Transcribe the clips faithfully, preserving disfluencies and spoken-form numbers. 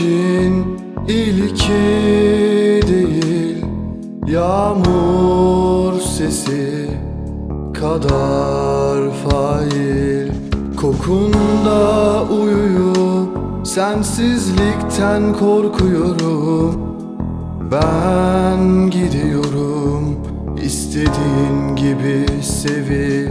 gidişin ilki değil, yağmur sesi kadar fail. Kokunda uyuyup sensizlikten korkuyorum. Ben gidiyorum, istediğin gibi sevil.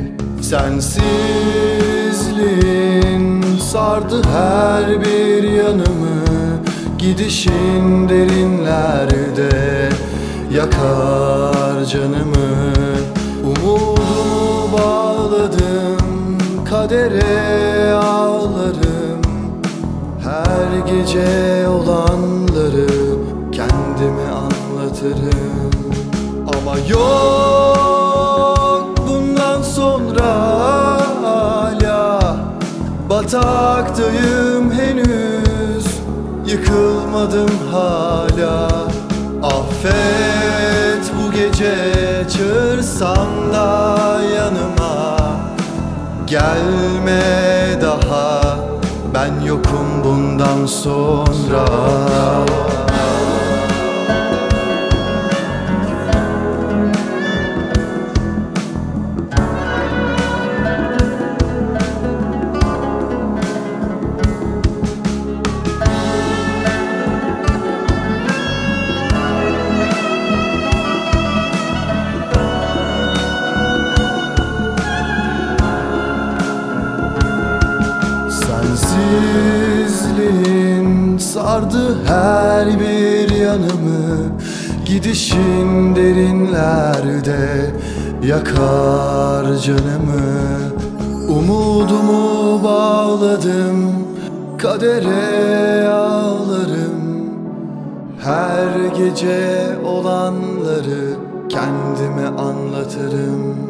Sensizliğin sardı her bir yanımı, gidişin derinlerde yakar canımı. Umudumu bağladım, kadere ağlarım. Her gece olanları kendime anlatırım. Ama yok bundan sonra hala bataktayım henüz, yıkılmadım hala. Affet bu gece çağırsan da yanıma gelme daha, ben yokum bundan sonra. Sensizliğin sardı her bir yanımı, gidişin derinlerde yakar canımı. Umudumu bağladım, kadere ağlarım. Her gece olanları kendime anlatırım.